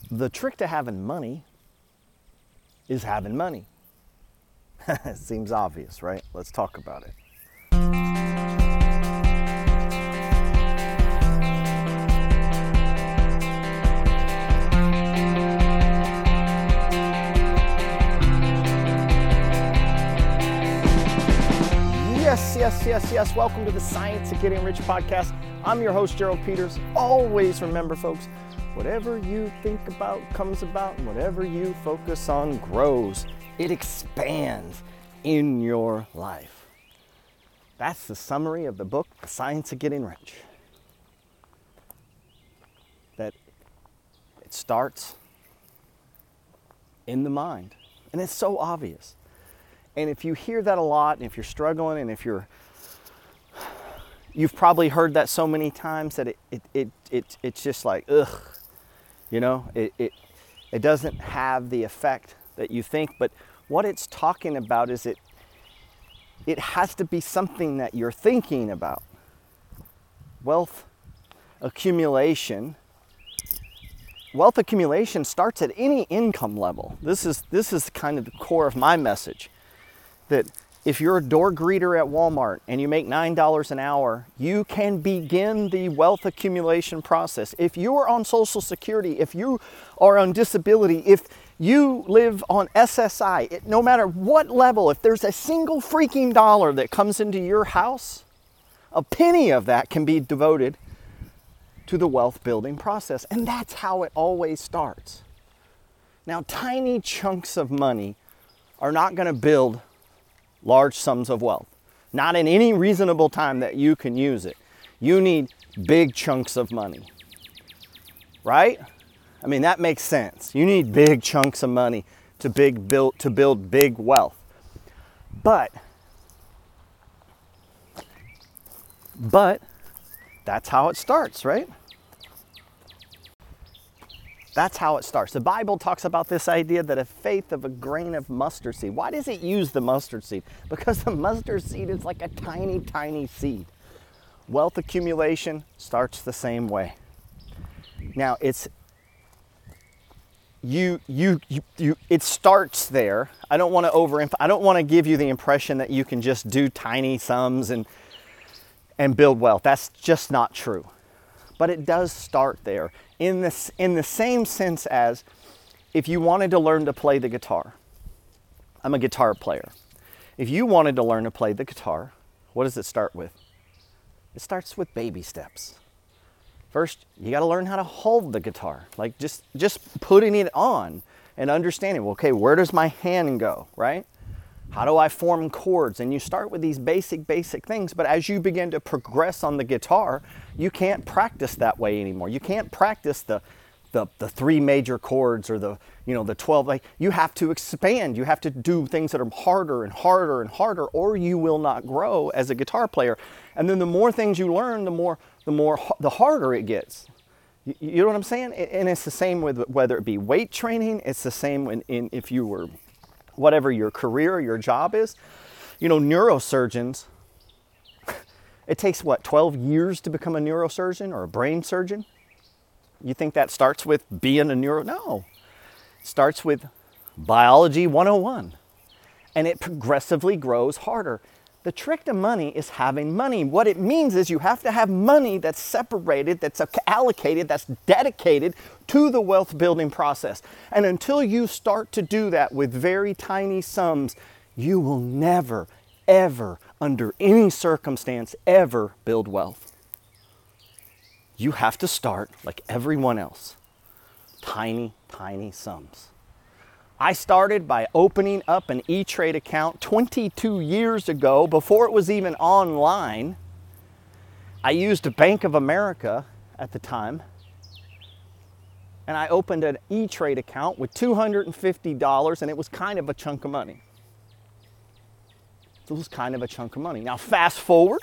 The trick to having money is having money. It seems obvious, right? Let's talk about it. Yes. Welcome to the Science of Getting Rich podcast. I'm your host, Gerald Peters. Always remember, folks, whatever you think about comes about, and whatever you focus on grows. It expands in your life. That's the summary of the book, The Science of Getting Rich. That it starts in the mind. And it's so obvious. And if you hear that a lot, and if you're struggling, and if you've probably heard that so many times that it's just like, ugh, you know, it doesn't have the effect that you think. But what it's talking about is it has to be something that you're thinking about. Wealth accumulation starts at any income level. This is kind of the core of my message. That if you're a door greeter at Walmart and you make $9 an hour, you can begin the wealth accumulation process. If you are on Social Security, if you are on disability, if you live on SSI, no matter what level, if there's a single freaking dollar that comes into your house, a penny of that can be devoted to the wealth building process. And that's how it always starts. Now, tiny chunks of money are not going to build large sums of wealth. Not in any reasonable time that you can use it. You need big chunks of money. Right? I mean, that makes sense. You need big chunks of money to build big wealth. But that's how it starts, right? That's how it starts. The Bible talks about this idea that a faith of a grain of mustard seed. Why does it use the mustard seed? Because the mustard seed is like a tiny, tiny seed. Wealth accumulation starts the same way. Now, it starts there. I don't want to give you the impression that you can just do tiny sums and build wealth. That's just not true. But it does start there. In the same sense as if you wanted to learn to play the guitar. I'm a guitar player. If you wanted to learn to play the guitar, what does it start with? It starts with baby steps. First, you got to learn how to hold the guitar. Like just putting it on and understanding, well, okay, where does my hand go, right? How do I form chords? And you start with these basic things, but as you begin to progress on the guitar, you can't practice that way anymore. You can't practice the 3 major chords or the 12. Like, you have to expand. You have to do things that are harder and harder and harder, or you will not grow as a guitar player. And then the more things you learn, the harder it gets. You know what I'm saying? And it's the same with whether it be weight training. It's the same if you were whatever your career or your job is. You know, neurosurgeons, it takes 12 years to become a neurosurgeon or a brain surgeon? You think that starts with being a No. It starts with biology 101. And it progressively grows harder. The trick to money is having money. What it means is you have to have money that's separated, that's allocated, that's dedicated to the wealth building process. And until you start to do that with very tiny sums, you will never, ever, under any circumstance, ever build wealth. You have to start like everyone else. Tiny, tiny sums. I started by opening up an E-Trade account 22 years ago, before it was even online. I used Bank of America at the time, and I opened an E-Trade account with $250, and it was kind of a chunk of money. It was kind of a chunk of money. Now fast forward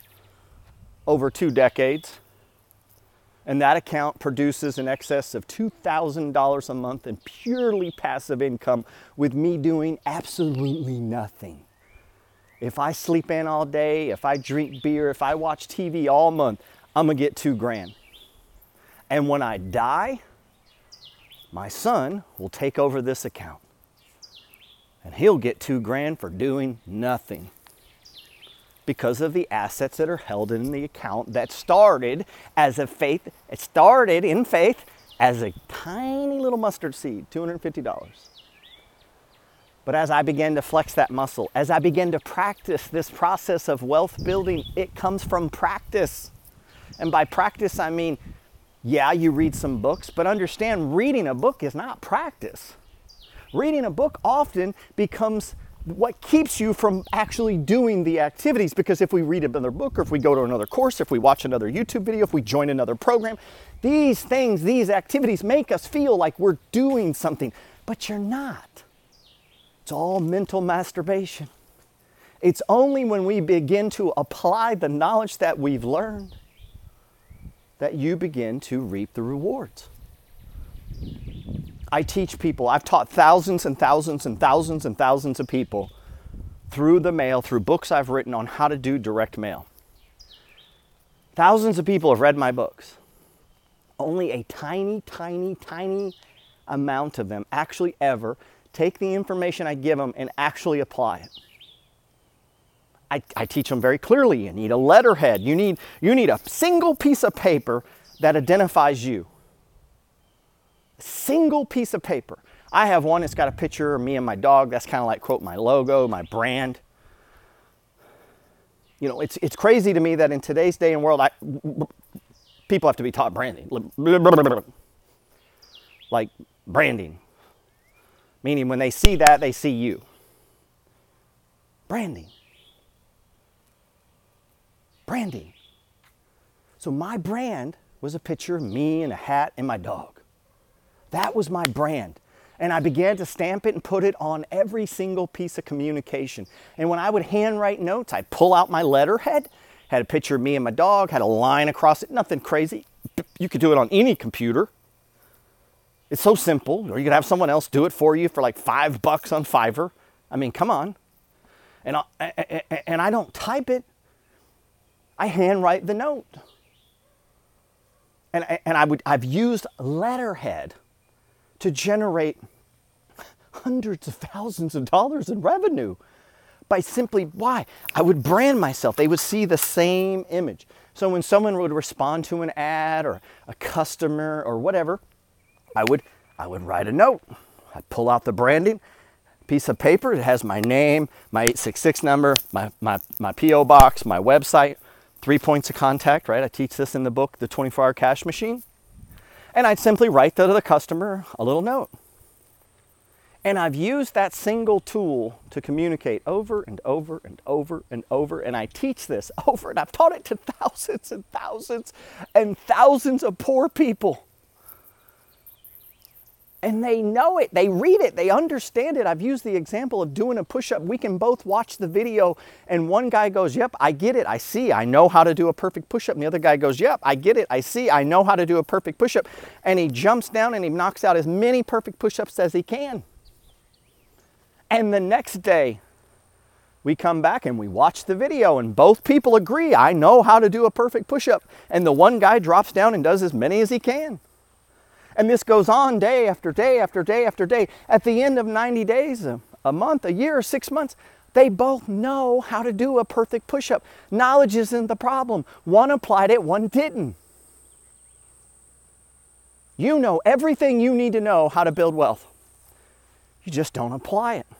over 2 decades, and that account produces in excess of $2,000 a month in purely passive income with me doing absolutely nothing. If I sleep in all day, if I drink beer, if I watch TV all month, I'm gonna get $2,000. And when I die, my son will take over this account and he'll get $2,000 for doing nothing because of the assets that are held in the account that started as a faith. It started in faith as a tiny little mustard seed, $250. But as I began to flex that muscle, as I began to practice this process of wealth building, it comes from practice. And by practice, I mean, yeah, you read some books, but understand reading a book is not practice. Reading a book often becomes what keeps you from actually doing the activities, because if we read another book, or if we go to another course, if we watch another YouTube video, if we join another program, these things, these activities make us feel like we're doing something, but you're not. It's all mental masturbation. It's only when we begin to apply the knowledge that we've learned that you begin to reap the rewards. I teach people, I've taught thousands and thousands and thousands and thousands of people through the mail, through books I've written on how to do direct mail. Thousands of people have read my books. Only a tiny, tiny, tiny amount of them actually ever take the information I give them and actually apply it. I teach them very clearly. You need a letterhead. You need a single piece of paper that identifies you. A single piece of paper. I have one that's got a picture of me and my dog. That's kind of like, quote, my logo, my brand. You know, it's crazy to me that in today's day and world, people have to be taught branding. Like branding. Meaning when they see that, they see you. Branding. Branding. So my brand was a picture of me and a hat and my dog. That was my brand. And I began to stamp it and put it on every single piece of communication. And when I would handwrite notes, I'd pull out my letterhead, had a picture of me and my dog, had a line across it, nothing crazy. You could do it on any computer. It's so simple. Or you could have someone else do it for you for like $5 on Fiverr. I mean, come on. And I don't type it. I handwrite the note. And I've used letterhead to generate hundreds of thousands of dollars in revenue by simply, why? I would brand myself. They would see the same image. So when someone would respond to an ad or a customer or whatever, I would write a note. I'd pull out the branding, piece of paper. It has my name, my 866 number, my P.O. box, my website, 3 points of contact, right? I teach this in the book, The 24-Hour Cash Machine. And I'd simply write to the customer a little note. And I've used that single tool to communicate over and over and over and over. And I teach this over, and I've taught it to thousands and thousands and thousands of poor people. And they know it, they read it, they understand it. I've used the example of doing a push-up. We can both watch the video and one guy goes, yep, I get it, I see, I know how to do a perfect push-up. And the other guy goes, yep, I get it, I see, I know how to do a perfect push-up. And he jumps down and he knocks out as many perfect push-ups as he can. And the next day, we come back and we watch the video and both people agree, I know how to do a perfect push-up. And the one guy drops down and does as many as he can. And this goes on day after day after day after day. At the end of 90 days, a month, a year, 6 months, they both know how to do a perfect push-up. Knowledge isn't the problem. One applied it, one didn't. You know everything you need to know how to build wealth. You just don't apply it.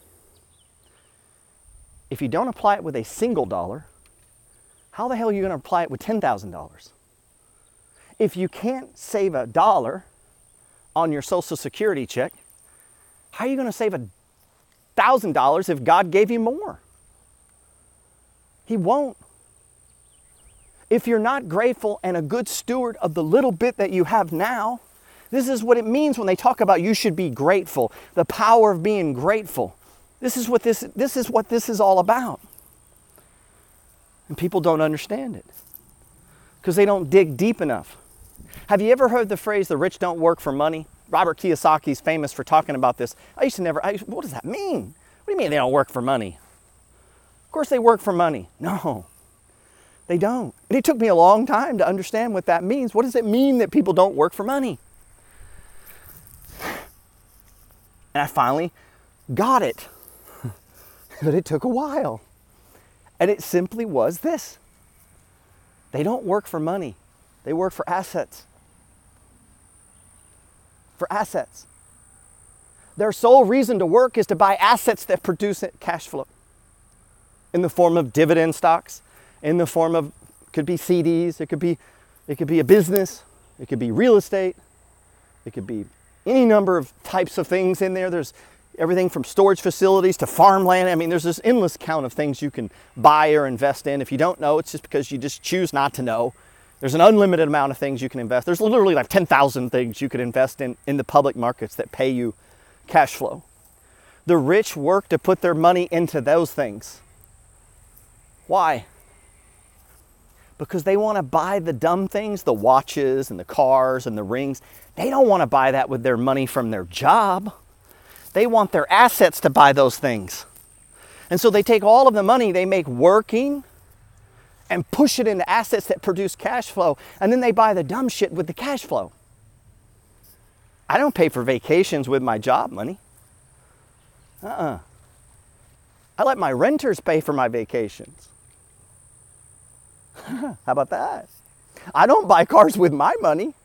If you don't apply it with a single dollar, how the hell are you going to apply it with $10,000? If you can't save $1 on your Social Security check, how are you going to save $1,000 if God gave you more? He won't. If you're not grateful and a good steward of the little bit that you have now, this is what it means when they talk about you should be grateful, the power of being grateful. This is what this is all about. And people don't understand it because they don't dig deep enough. Have you ever heard the phrase, the rich don't work for money? Robert Kiyosaki's famous for talking about this. What does that mean? What do you mean they don't work for money? Of course they work for money. No, they don't. And it took me a long time to understand what that means. What does it mean that people don't work for money? And I finally got it. But it took a while. And it simply was this. They don't work for money. They work for assets. For assets. Their sole reason to work is to buy assets that produce cash flow. In the form of dividend stocks, in the form of, could be CDs, it could be a business, it could be real estate, it could be any number of types of things in there. There's everything from storage facilities to farmland. I mean, there's this endless count of things you can buy or invest in. If you don't know, it's just because you just choose not to know. There's an unlimited amount of things you can invest. There's literally like 10,000 things you could invest in the public markets that pay you cash flow. The rich work to put their money into those things. Why? Because they want to buy the dumb things, the watches and the cars and the rings. They don't want to buy that with their money from their job. They want their assets to buy those things. And so they take all of the money they make working and push it into assets that produce cash flow. And then they buy the dumb shit with the cash flow. I don't pay for vacations with my job money. I let my renters pay for my vacations. How about that? I don't buy cars with my money.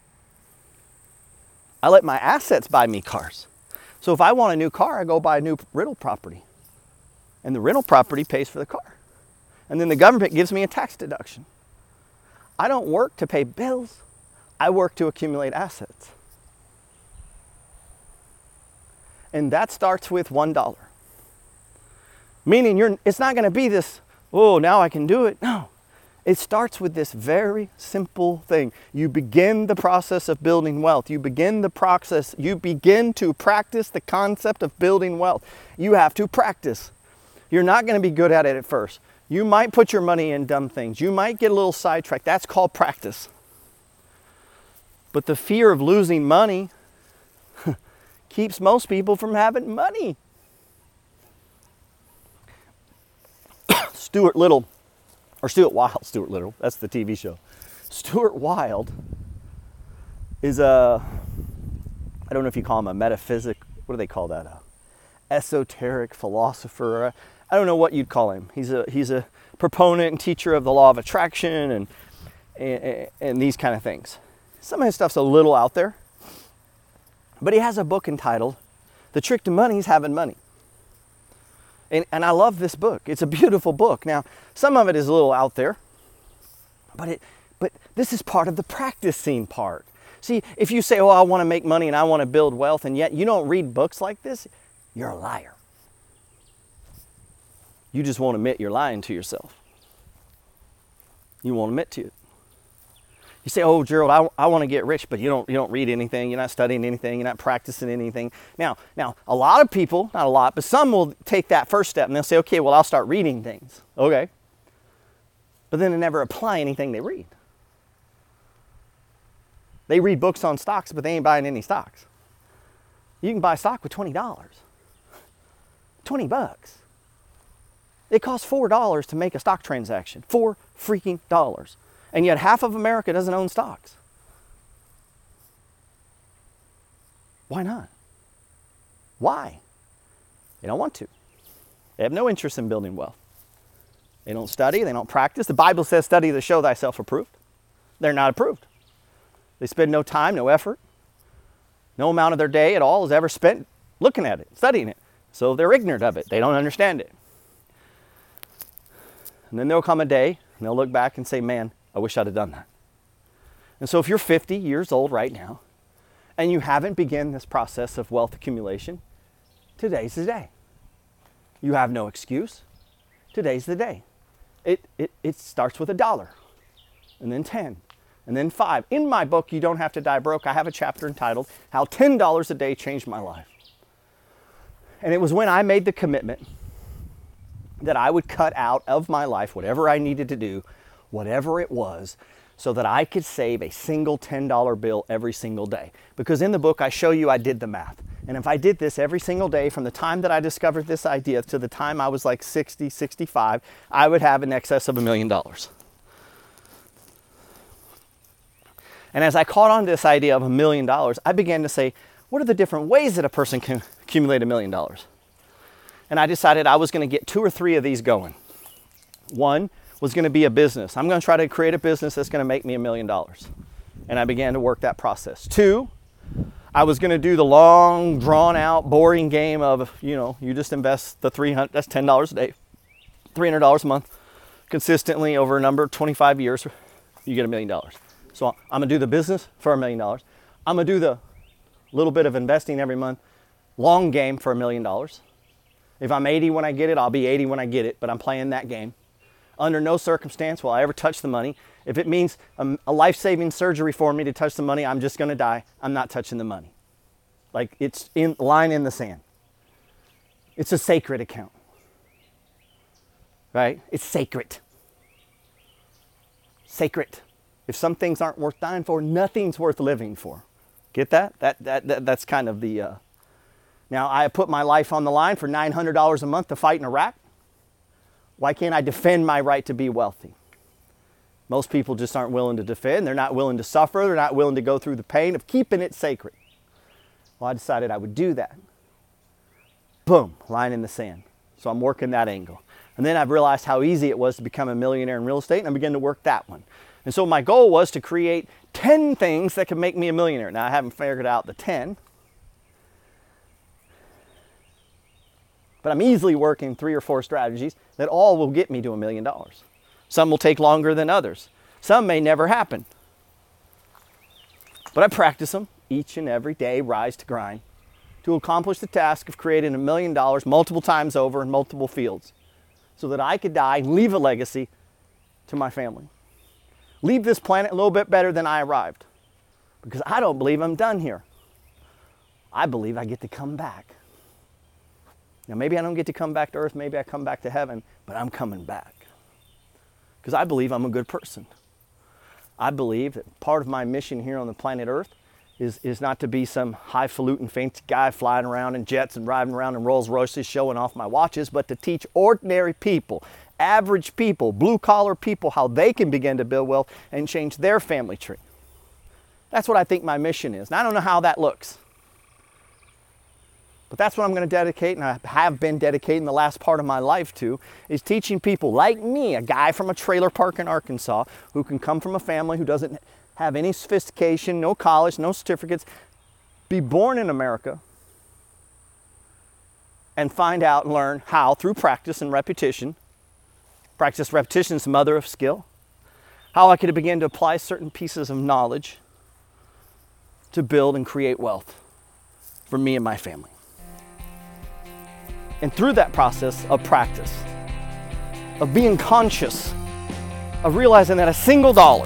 I let my assets buy me cars. So if I want a new car, I go buy a new rental property. And the rental property pays for the car. And then the government gives me a tax deduction. I don't work to pay bills. I work to accumulate assets. And that starts with $1. Meaning it's not going to be this, oh, now I can do it. No. It starts with this very simple thing. You begin the process of building wealth. You begin to practice the concept of building wealth. You have to practice. You're not going to be good at it at first. You might put your money in dumb things. You might get a little sidetracked. That's called practice. But the fear of losing money keeps most people from having money. Stuart Little, that's the TV show. Stuart Wilde is I don't know if you call him a metaphysic, what do they call that? A esoteric philosopher. I don't know what you'd call him. He's a proponent and teacher of the law of attraction and these kind of things. Some of his stuff's a little out there. But he has a book entitled, The Trick to Money is Having Money. And I love this book. It's a beautiful book. Now, some of it is a little out there, but this is part of the practicing part. See, if you say, oh, I want to make money and I want to build wealth, and yet you don't read books like this, you're a liar. You just won't admit you're lying to yourself. You won't admit to it. You say, oh, Gerald, I want to get rich, but you don't read anything. You're not studying anything. You're not practicing anything. Now, a lot of people, not a lot, but some will take that first step and they'll say, okay, well, I'll start reading things. Okay. But then they never apply anything they read. They read books on stocks, but they ain't buying any stocks. You can buy stock with $20. $20. It costs $4 to make a stock transaction. $4 freaking dollars. And yet half of America doesn't own stocks. Why not? Why? They don't want to. They have no interest in building wealth. They don't study, they don't practice. The Bible says, study to show thyself approved. They're not approved. They spend no time, no effort. No amount of their day at all is ever spent looking at it, studying it. So they're ignorant of it. They don't understand it. And then there'll come a day and they'll look back and say, man, I wish I'd have done that. And so if you're 50 years old right now and you haven't begun this process of wealth accumulation, today's the day. You have no excuse. Today's the day. It starts with $1 and then 10 and then 5. In my book, You Don't Have to Die Broke, I have a chapter entitled How $10 a Day Changed My Life. And it was when I made the commitment that I would cut out of my life whatever I needed to do, whatever it was, so that I could save a single $10 bill every single day. Because in the book, I show you I did the math. And if I did this every single day from the time that I discovered this idea to the time I was like 60, 65, I would have in excess of $1 million. And as I caught on to this idea of $1 million, I began to say, what are the different ways that a person can accumulate $1 million. And I decided I was going to get 2 or 3 of these going. One was going to be a business. I'm going to try to create a business that's going to make me $1 million. And I began to work that process. 2, I was going to do the long, drawn out, boring game of, you just invest the $300, that's $10 a day, $300 a month, consistently over a number of 25 years, you get $1 million. So I'm going to do the business for $1 million. I'm going to do the little bit of investing every month, long game for $1 million. If I'm 80 when I get it, I'll be 80 when I get it, but I'm playing that game. Under no circumstance will I ever touch the money. If it means a life-saving surgery for me to touch the money, I'm just going to die. I'm not touching the money. Like, it's in line in the sand. It's a sacred account. Right? It's sacred. Sacred. If some things aren't worth dying for, nothing's worth living for. Get that? That's kind of the... Now, I put my life on the line for $900 a month to fight in Iraq. Why can't I defend my right to be wealthy? Most people just aren't willing to defend. They're not willing to suffer. They're not willing to go through the pain of keeping it sacred. Well, I decided I would do that. Boom, line in the sand. So I'm working that angle. And then I've realized how easy it was to become a millionaire in real estate, and I began to work that one. And so my goal was to create 10 things that could make me a millionaire. Now, I haven't figured out the 10. But I'm easily working 3 or 4 strategies that all will get me to $1 million. Some will take longer than others. Some may never happen. But I practice them each and every day, rise to grind, to accomplish the task of creating $1 million multiple times over in multiple fields, so that I could die and leave a legacy to my family. Leave this planet a little bit better than I arrived. Because I don't believe I'm done here. I believe I get to come back. Now, maybe I don't get to come back to earth, maybe I come back to heaven, but I'm coming back. Because I believe I'm a good person. I believe that part of my mission here on the planet Earth is not to be some highfalutin fancy guy flying around in jets and driving around in Rolls Royces showing off my watches, but to teach ordinary people, average people, blue-collar people, how they can begin to build wealth and change their family tree. That's what I think my mission is. And I don't know how that looks. But that's what I'm going to dedicate, and I have been dedicating the last part of my life to, is teaching people like me, a guy from a trailer park in Arkansas, who can come from a family who doesn't have any sophistication, no college, no certificates, be born in America, and find out and learn how, through practice and repetition, practice, repetition is the mother of skill, how I could begin to apply certain pieces of knowledge to build and create wealth for me and my family. And through that process of practice, of being conscious, of realizing that a single dollar,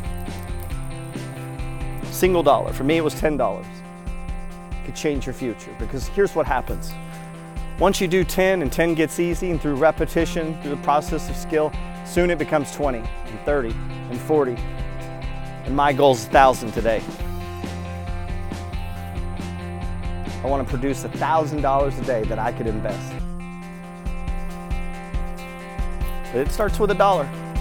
for me it was $10, could change your future. Because here's what happens. Once you do 10 and 10 gets easy, and through repetition, through the process of skill, soon it becomes 20 and 30 and 40. And my goal is 1,000 today. I want to produce $1,000 a day that I could invest. But it starts with $1.